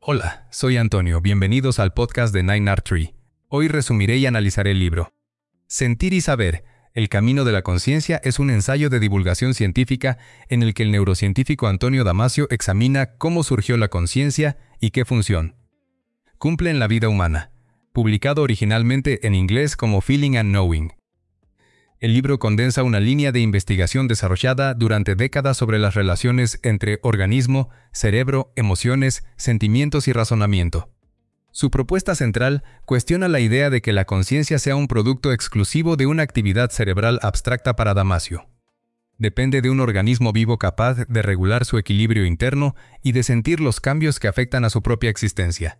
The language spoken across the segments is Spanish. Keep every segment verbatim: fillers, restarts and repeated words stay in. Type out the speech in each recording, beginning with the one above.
Hola, soy Antonio, bienvenidos al podcast de Nine Art Tree. Hoy resumiré y analizaré el libro. Sentir y saber, el camino de la conciencia es un ensayo de divulgación científica en el que el neurocientífico Antonio Damasio examina cómo surgió la conciencia y qué función cumple en la vida humana, publicado originalmente en inglés como Feeling and Knowing. El libro condensa una línea de investigación desarrollada durante décadas sobre las relaciones entre organismo, cerebro, emociones, sentimientos y razonamiento. Su propuesta central cuestiona la idea de que la conciencia sea un producto exclusivo de una actividad cerebral abstracta para Damasio. Depende de un organismo vivo capaz de regular su equilibrio interno y de sentir los cambios que afectan a su propia existencia.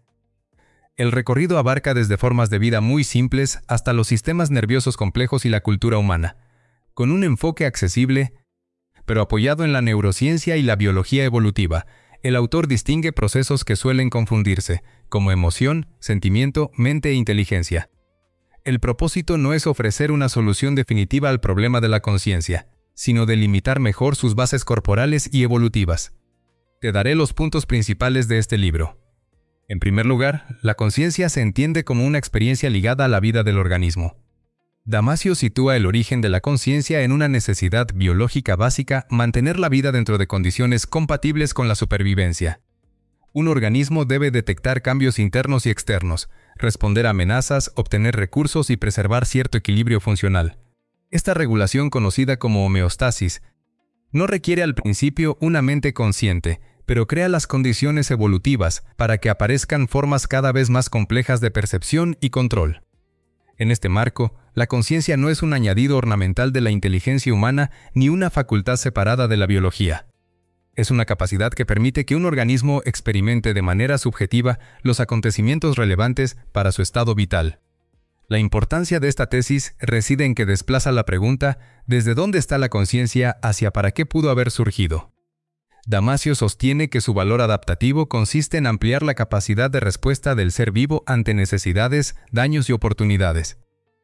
El recorrido abarca desde formas de vida muy simples hasta los sistemas nerviosos complejos y la cultura humana, con un enfoque accesible, pero apoyado en la neurociencia y la biología evolutiva. El autor distingue procesos que suelen confundirse, como emoción, sentimiento, mente e inteligencia. El propósito no es ofrecer una solución definitiva al problema de la conciencia, sino delimitar mejor sus bases corporales y evolutivas. Te daré los puntos principales de este libro. En primer lugar, la conciencia se entiende como una experiencia ligada a la vida del organismo. Damasio sitúa el origen de la conciencia en una necesidad biológica básica: mantener la vida dentro de condiciones compatibles con la supervivencia. Un organismo debe detectar cambios internos y externos, responder a amenazas, obtener recursos y preservar cierto equilibrio funcional. Esta regulación, conocida como homeostasis, no requiere al principio una mente consciente, pero crea las condiciones evolutivas para que aparezcan formas cada vez más complejas de percepción y control. En este marco, la conciencia no es un añadido ornamental de la inteligencia humana ni una facultad separada de la biología. Es una capacidad que permite que un organismo experimente de manera subjetiva los acontecimientos relevantes para su estado vital. La importancia de esta tesis reside en que desplaza la pregunta ¿desde dónde está la conciencia hacia para qué pudo haber surgido? Damasio sostiene que su valor adaptativo consiste en ampliar la capacidad de respuesta del ser vivo ante necesidades, daños y oportunidades.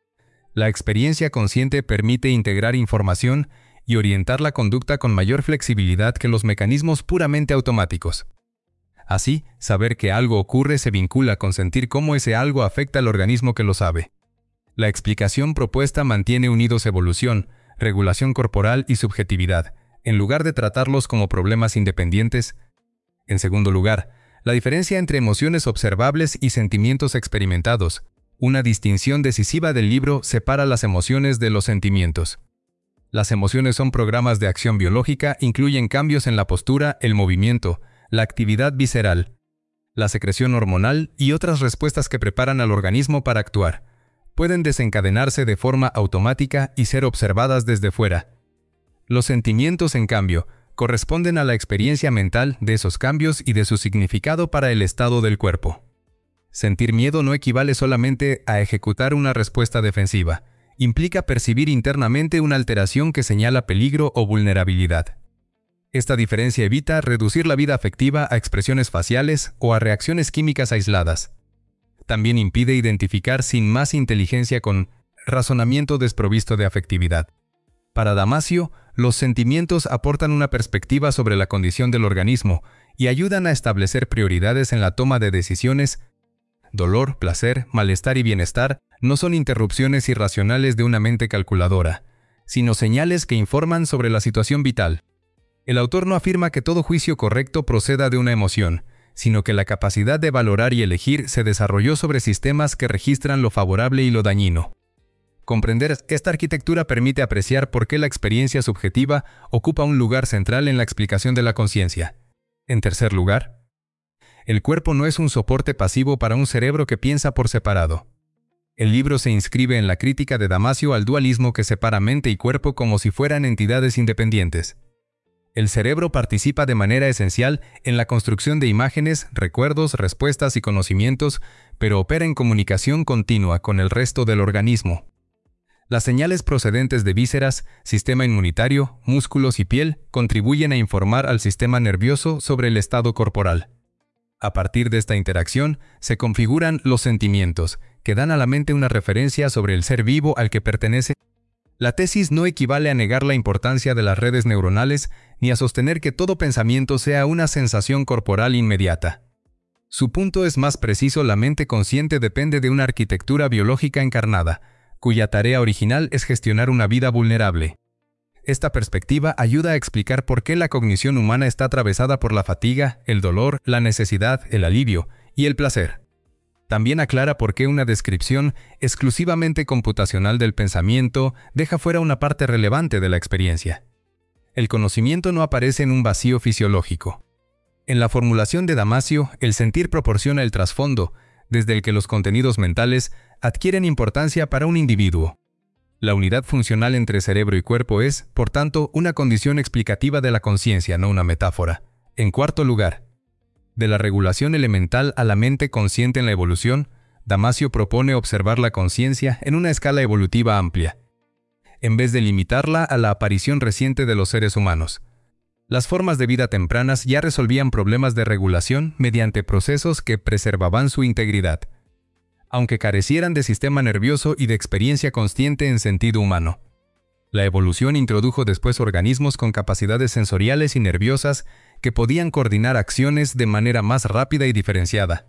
La experiencia consciente permite integrar información y orientar la conducta con mayor flexibilidad que los mecanismos puramente automáticos. Así, saber que algo ocurre se vincula con sentir cómo ese algo afecta al organismo que lo sabe. La explicación propuesta mantiene unidos evolución, regulación corporal y subjetividad, en lugar de tratarlos como problemas independientes. En segundo lugar, la diferencia entre emociones observables y sentimientos experimentados. Una distinción decisiva del libro separa las emociones de los sentimientos. Las emociones son programas de acción biológica, incluyen cambios en la postura, el movimiento, la actividad visceral, la secreción hormonal y otras respuestas que preparan al organismo para actuar. Pueden desencadenarse de forma automática y ser observadas desde fuera. Los sentimientos, en cambio, corresponden a la experiencia mental de esos cambios y de su significado para el estado del cuerpo. Sentir miedo no equivale solamente a ejecutar una respuesta defensiva. Implica percibir internamente una alteración que señala peligro o vulnerabilidad. Esta diferencia evita reducir la vida afectiva a expresiones faciales o a reacciones químicas aisladas. También impide identificar sin más inteligencia con razonamiento desprovisto de afectividad. Para Damasio, los sentimientos aportan una perspectiva sobre la condición del organismo y ayudan a establecer prioridades en la toma de decisiones. Dolor, placer, malestar y bienestar no son interrupciones irracionales de una mente calculadora, sino señales que informan sobre la situación vital. El autor no afirma que todo juicio correcto proceda de una emoción, sino que la capacidad de valorar y elegir se desarrolló sobre sistemas que registran lo favorable y lo dañino. Comprender esta arquitectura permite apreciar por qué la experiencia subjetiva ocupa un lugar central en la explicación de la conciencia. En tercer lugar, el cuerpo no es un soporte pasivo para un cerebro que piensa por separado. El libro se inscribe en la crítica de Damasio al dualismo que separa mente y cuerpo como si fueran entidades independientes. El cerebro participa de manera esencial en la construcción de imágenes, recuerdos, respuestas y conocimientos, pero opera en comunicación continua con el resto del organismo. Las señales procedentes de vísceras, sistema inmunitario, músculos y piel contribuyen a informar al sistema nervioso sobre el estado corporal. A partir de esta interacción, se configuran los sentimientos, que dan a la mente una referencia sobre el ser vivo al que pertenece. La tesis no equivale a negar la importancia de las redes neuronales ni a sostener que todo pensamiento sea una sensación corporal inmediata. Su punto es más preciso: la mente consciente depende de una arquitectura biológica encarnada, cuya tarea original es gestionar una vida vulnerable. Esta perspectiva ayuda a explicar por qué la cognición humana está atravesada por la fatiga, el dolor, la necesidad, el alivio y el placer. También aclara por qué una descripción exclusivamente computacional del pensamiento deja fuera una parte relevante de la experiencia. El conocimiento no aparece en un vacío fisiológico. En la formulación de Damasio, el sentir proporciona el trasfondo, desde el que los contenidos mentales adquieren importancia para un individuo. La unidad funcional entre cerebro y cuerpo es, por tanto, una condición explicativa de la conciencia, no una metáfora. En cuarto lugar, de la regulación elemental a la mente consciente en la evolución, Damasio propone observar la conciencia en una escala evolutiva amplia, en vez de limitarla a la aparición reciente de los seres humanos. Las formas de vida tempranas ya resolvían problemas de regulación mediante procesos que preservaban su integridad, aunque carecieran de sistema nervioso y de experiencia consciente en sentido humano. La evolución introdujo después organismos con capacidades sensoriales y nerviosas que podían coordinar acciones de manera más rápida y diferenciada.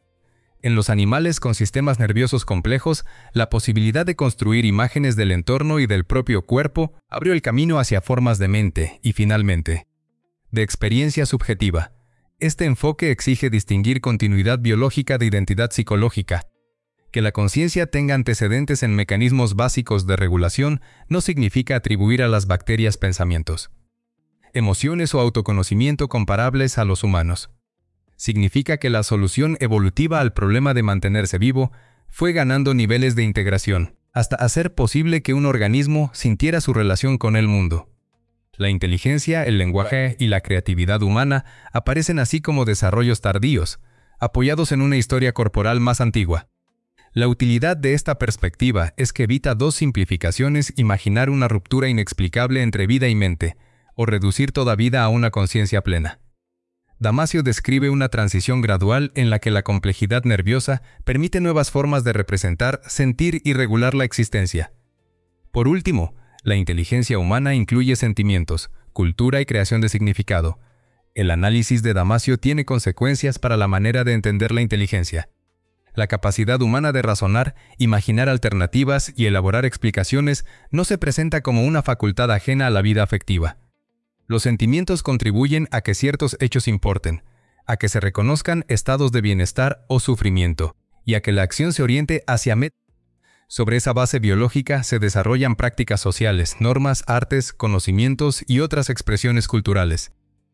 En los animales con sistemas nerviosos complejos, la posibilidad de construir imágenes del entorno y del propio cuerpo abrió el camino hacia formas de mente y, finalmente, de experiencia subjetiva. Este enfoque exige distinguir continuidad biológica de identidad psicológica. Que la conciencia tenga antecedentes en mecanismos básicos de regulación no significa atribuir a las bacterias pensamientos, emociones o autoconocimiento comparables a los humanos. Significa que la solución evolutiva al problema de mantenerse vivo fue ganando niveles de integración, hasta hacer posible que un organismo sintiera su relación con el mundo. La inteligencia, el lenguaje y la creatividad humana aparecen así como desarrollos tardíos, apoyados en una historia corporal más antigua. La utilidad de esta perspectiva es que evita dos simplificaciones: imaginar una ruptura inexplicable entre vida y mente, o reducir toda vida a una conciencia plena. Damasio describe una transición gradual en la que la complejidad nerviosa permite nuevas formas de representar, sentir y regular la existencia. Por último, la inteligencia humana incluye sentimientos, cultura y creación de significado. El análisis de Damasio tiene consecuencias para la manera de entender la inteligencia. La capacidad humana de razonar, imaginar alternativas y elaborar explicaciones no se presenta como una facultad ajena a la vida afectiva. Los sentimientos contribuyen a que ciertos hechos importen, a que se reconozcan estados de bienestar o sufrimiento, y a que la acción se oriente hacia metas. Sobre esa base biológica se desarrollan prácticas sociales, normas, artes, conocimientos y otras expresiones culturales.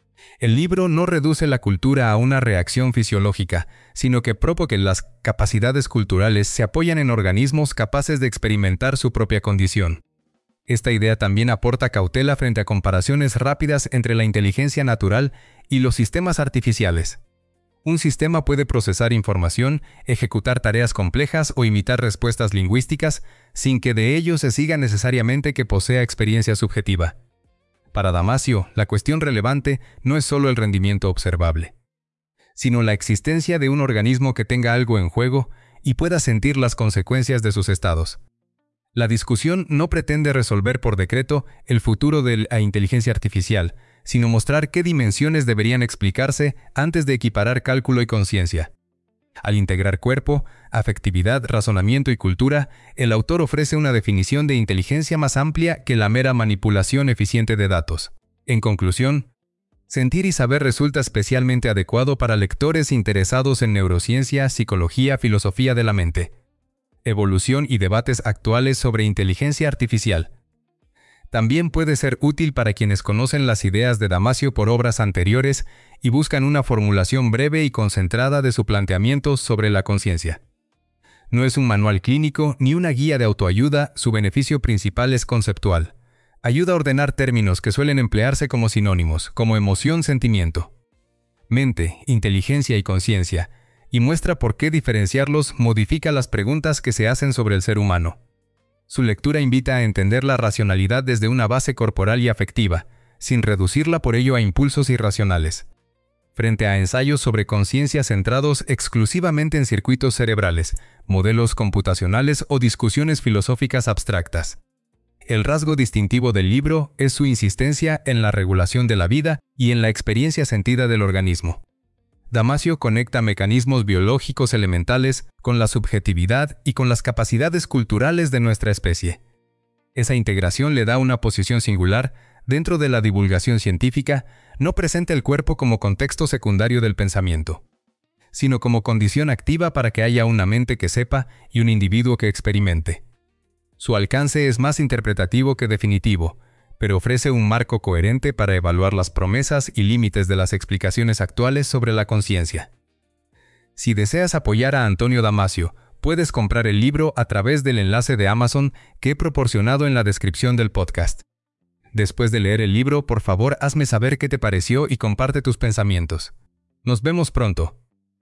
El libro no reduce la cultura a una reacción fisiológica, sino que propone que las capacidades culturales se apoyan en organismos capaces de experimentar su propia condición. Esta idea también aporta cautela frente a comparaciones rápidas entre la inteligencia natural y los sistemas artificiales. Un sistema puede procesar información, ejecutar tareas complejas o imitar respuestas lingüísticas sin que de ello se siga necesariamente que posea experiencia subjetiva. Para Damasio, la cuestión relevante no es solo el rendimiento observable, sino la existencia de un organismo que tenga algo en juego y pueda sentir las consecuencias de sus estados. La discusión no pretende resolver por decreto el futuro de la inteligencia artificial, sino mostrar qué dimensiones deberían explicarse antes de equiparar cálculo y conciencia. Al integrar cuerpo, afectividad, razonamiento y cultura, el autor ofrece una definición de inteligencia más amplia que la mera manipulación eficiente de datos. En conclusión, Sentir y Saber resulta especialmente adecuado para lectores interesados en neurociencia, psicología, filosofía de la mente, evolución y debates actuales sobre inteligencia artificial. También puede ser útil para quienes conocen las ideas de Damasio por obras anteriores y buscan una formulación breve y concentrada de su planteamiento sobre la conciencia. No es un manual clínico ni una guía de autoayuda, su beneficio principal es conceptual. Ayuda a ordenar términos que suelen emplearse como sinónimos, como emoción, sentimiento, mente, inteligencia y conciencia, y muestra por qué diferenciarlos modifica las preguntas que se hacen sobre el ser humano. Su lectura invita a entender la racionalidad desde una base corporal y afectiva, sin reducirla por ello a impulsos irracionales. Frente a ensayos sobre conciencia centrados exclusivamente en circuitos cerebrales, modelos computacionales o discusiones filosóficas abstractas. El rasgo distintivo del libro es su insistencia en la regulación de la vida y en la experiencia sentida del organismo. Damasio conecta mecanismos biológicos elementales con la subjetividad y con las capacidades culturales de nuestra especie. Esa integración le da una posición singular dentro de la divulgación científica. No presenta el cuerpo como contexto secundario del pensamiento, sino como condición activa para que haya una mente que sepa y un individuo que experimente. Su alcance es más interpretativo que definitivo, pero ofrece un marco coherente para evaluar las promesas y límites de las explicaciones actuales sobre la conciencia. Si deseas apoyar a Antonio Damasio, puedes comprar el libro a través del enlace de Amazon que he proporcionado en la descripción del podcast. Después de leer el libro, por favor, hazme saber qué te pareció y comparte tus pensamientos. Nos vemos pronto.